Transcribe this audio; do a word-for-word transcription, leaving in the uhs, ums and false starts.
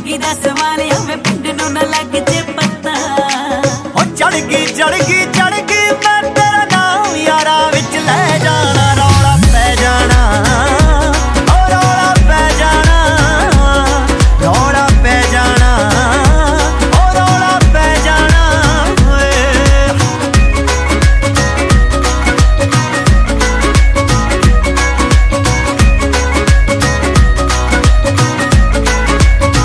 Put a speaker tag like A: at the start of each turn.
A: जिंदगी दा सवाल आवे पिंड नूं ना लग जे पता।
B: ओ चढ़ गई चढ़ गई